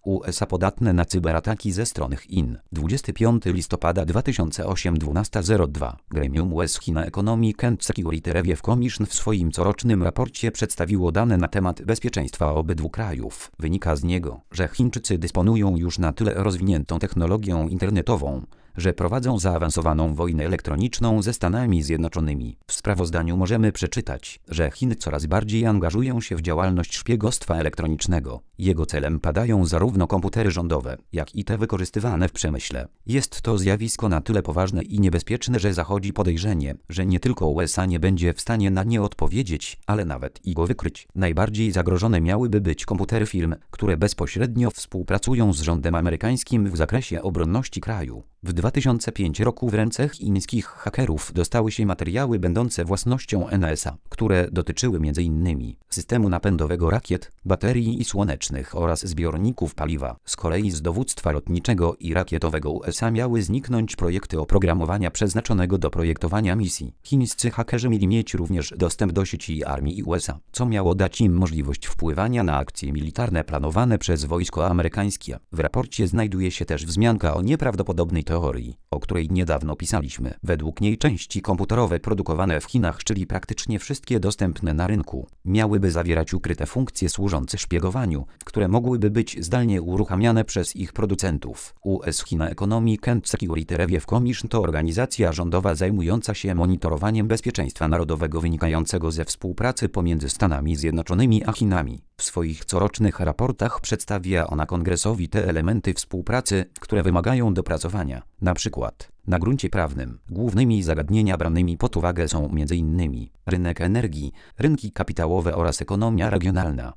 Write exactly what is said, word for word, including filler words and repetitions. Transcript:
U S A podatne na cyberataki ze strony Chin. dwudziestego piątego listopada dwa tysiące ósmego dwunasta zero dwa. Gremium U S China Economic and Security Review Commission w swoim corocznym raporcie przedstawiło dane na temat bezpieczeństwa obydwu krajów. Wynika z niego, że Chińczycy dysponują już na tyle rozwiniętą technologią internetową, że prowadzą zaawansowaną wojnę elektroniczną ze Stanami Zjednoczonymi. W sprawozdaniu możemy przeczytać, że Chiny coraz bardziej angażują się w działalność szpiegostwa elektronicznego. Jego celem padają zarówno komputery rządowe, jak i te wykorzystywane w przemyśle. Jest to zjawisko na tyle poważne i niebezpieczne, że zachodzi podejrzenie, że nie tylko U S A nie będzie w stanie na nie odpowiedzieć, ale nawet i go wykryć. Najbardziej zagrożone miałyby być komputery firm, które bezpośrednio współpracują z rządem amerykańskim w zakresie obronności kraju. W dwa tysiące piątym roku w ręce chińskich hakerów dostały się materiały będące własnością N S A, które dotyczyły m in systemu napędowego rakiet, baterii i słonecznych oraz zbiorników paliwa. Z kolei z dowództwa lotniczego i rakietowego U S A miały zniknąć projekty oprogramowania przeznaczonego do projektowania misji. Chińscy hakerzy mieli mieć również dostęp do sieci armii U S A, co miało dać im możliwość wpływania na akcje militarne planowane przez wojsko amerykańskie. W raporcie znajduje się też wzmianka o nieprawdopodobnej teorii, o której niedawno pisaliśmy. Według niej części komputerowe produkowane w Chinach, czyli praktycznie wszystkie dostępne na rynku, miałyby zawierać ukryte funkcje służące szpiegowaniu, które mogłyby być zdalnie uruchamiane przez ich producentów. U S China Economic and Security Review Commission to organizacja rządowa zajmująca się monitorowaniem bezpieczeństwa narodowego wynikającego ze współpracy pomiędzy Stanami Zjednoczonymi a Chinami. W swoich corocznych raportach przedstawia ona Kongresowi te elementy współpracy, które wymagają dopracowania. Na przykład, na gruncie prawnym, głównymi zagadnienia branymi pod uwagę są m in rynek energii, rynki kapitałowe oraz ekonomia regionalna.